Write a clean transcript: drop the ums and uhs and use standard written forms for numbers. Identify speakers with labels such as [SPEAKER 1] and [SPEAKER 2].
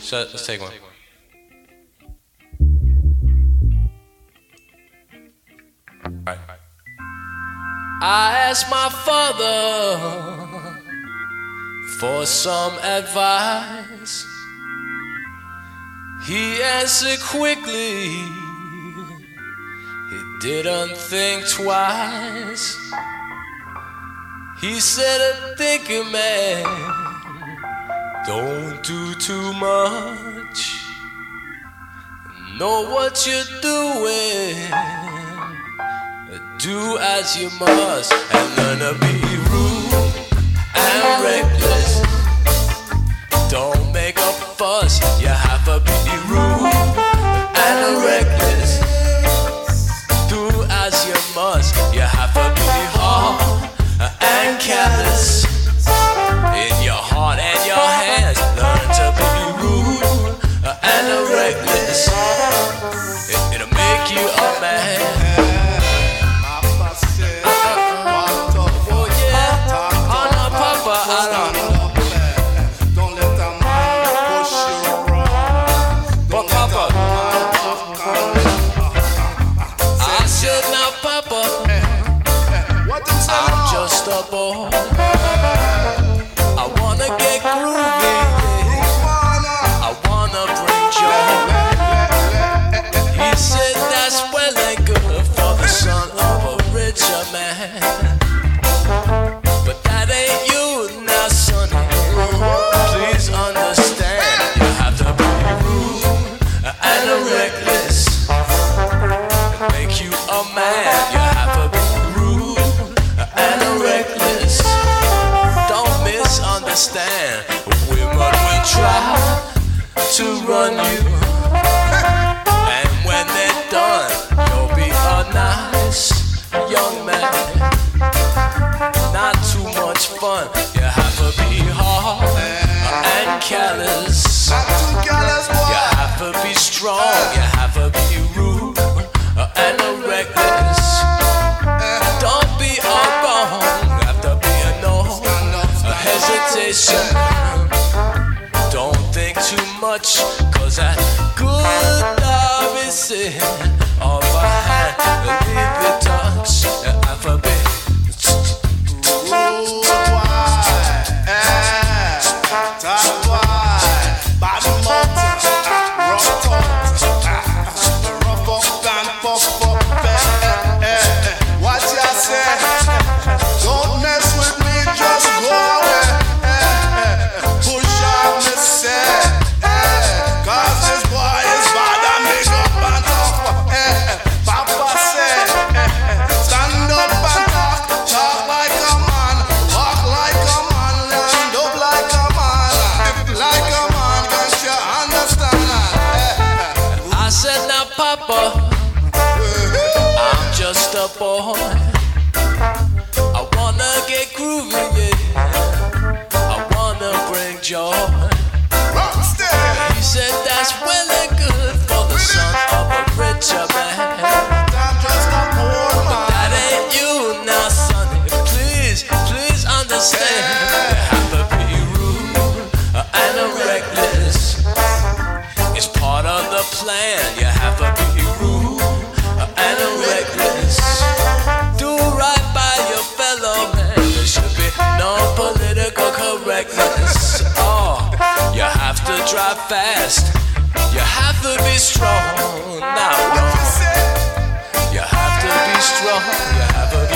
[SPEAKER 1] Let's take one. Right. I asked my father for some advice. He answered quickly, he didn't think twice. He said, a thinking man don't do too much. Know what you're doing, do as you must, and learn to be rude and reckless. Don't make a fuss, you have to be rude and reckless. Do as you must, you have to be hard and callous. In your heart and your hands, learn to be rude and reckless. It'll make you a man. A boy, I wanna get groovy, I wanna bring joy. He said that's well and good for the son of a richer man, but that ain't you now, sonny. Please understand, you have to be rude and reckless, make you a man. You have to be and reckless. Don't misunderstand. Women will try to run you, and when they're done, you'll be a nice young man. Not too much fun. You have to be hard and callous. You have to be strong. You have to be rude and reckless. Don't be all wrong, have to be a hesitation. Don't think too much, cause that good love is sin of a hand. Leave it touch, alphabet. I'm just a boy, I wanna get groovy, yeah. I wanna bring joy. He said that's well and good for the son of a richer man, but that ain't you now, sonny. Please understand. You have to be rude and reckless. It's part of the plan. You have to be rude and reckless. Do right by your fellow man. There should be no political correctness. Oh, you have to drive fast. You have to be strong. Now, you have to be strong. You have to